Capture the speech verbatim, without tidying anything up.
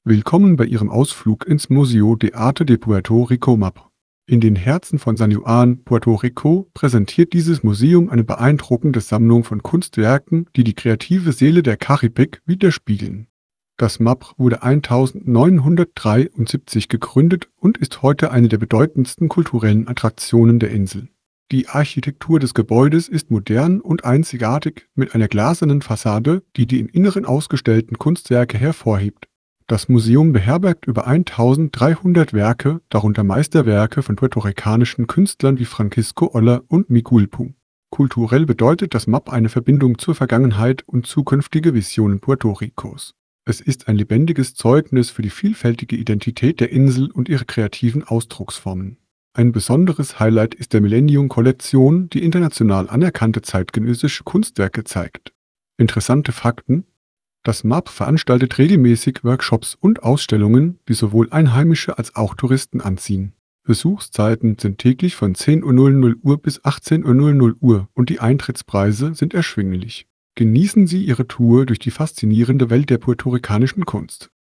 Willkommen bei Ihrem Ausflug ins Museo de Arte de Puerto Rico M A P. In den Herzen von San Juan, Puerto Rico, präsentiert dieses Museum eine beeindruckende Sammlung von Kunstwerken, die die kreative Seele der Karibik widerspiegeln. Das M A P wurde neunzehnhundertdreiundsiebzig gegründet und ist heute eine der bedeutendsten kulturellen Attraktionen der Insel. Die Architektur des Gebäudes ist modern und einzigartig mit einer glasenen Fassade, die die im Inneren ausgestellten Kunstwerke hervorhebt. Das Museum beherbergt über eintausenddreihundert Werke, darunter Meisterwerke von puerto-ricanischen Künstlern wie Francisco Oller und Miguelpu. Kulturell bedeutet das M A P eine Verbindung zur Vergangenheit und zukünftige Visionen Puerto Ricos. Es ist ein lebendiges Zeugnis für die vielfältige Identität der Insel und ihre kreativen Ausdrucksformen. Ein besonderes Highlight ist der Millennium-Kollektion, die international anerkannte zeitgenössische Kunstwerke zeigt. Interessante Fakten: Das M A P veranstaltet regelmäßig Workshops und Ausstellungen, die sowohl Einheimische als auch Touristen anziehen. Besuchszeiten sind täglich von zehn Uhr bis achtzehn Uhr und die Eintrittspreise sind erschwinglich. Genießen Sie Ihre Tour durch die faszinierende Welt der puerto-ricanischen Kunst.